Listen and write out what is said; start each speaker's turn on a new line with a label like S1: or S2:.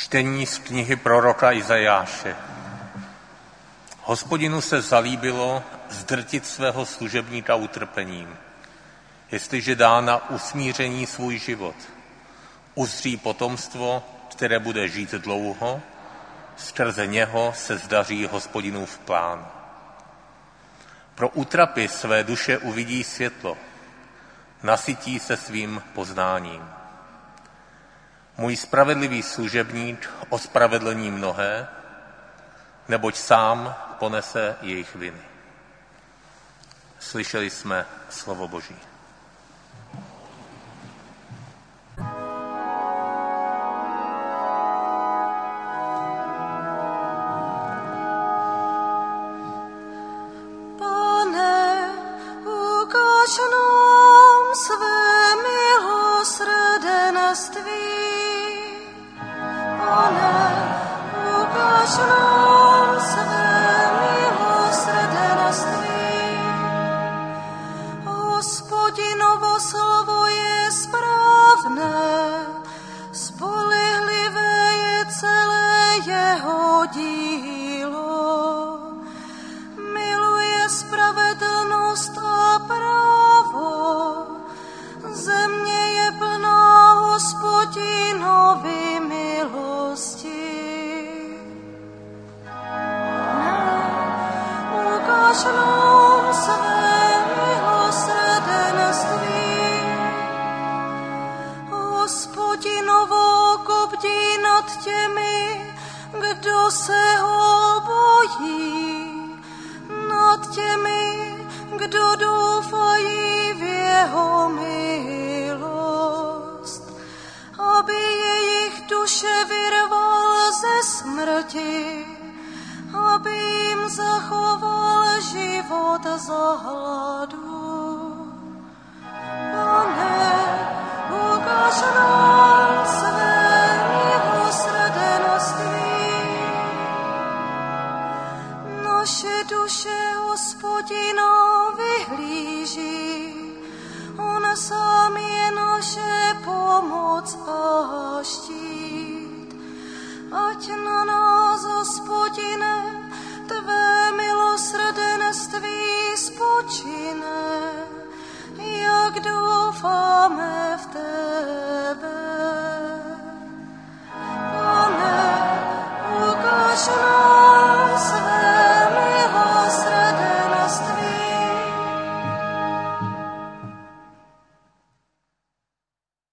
S1: Čtení z knihy proroka Izajáše. Hospodinu se zalíbilo zdrtit svého služebníka utrpením, jestliže dá na usmíření svůj život. Uzří potomstvo, které bude žít dlouho, skrze něho se zdaří Hospodinův plán. Pro útrapy své duše uvidí světlo, nasytí se svým poznáním. Můj spravedlivý služebník ospravedlní mnohé, neboť sám ponese jejich viny. Slyšeli jsme slovo Boží.
S2: Pane, ukáž nám své milosrdenství. Pane, ukáž nám své milosrdenství. Hospodinovo slovo je správné, spolehlivé je celé jeho dílo. Miluje spravedlnost a právo, země je plná Hospodinovy milosti. Ukáž nám své milosrdenství. Hospodinovo oko bdí nad těmi, kdo se ho bojí, nad těmi, kdo doufají v jeho milost, aby jejich duše vyrval ze smrti, aby jim zachoval život za hladu. Pane, ukáž nám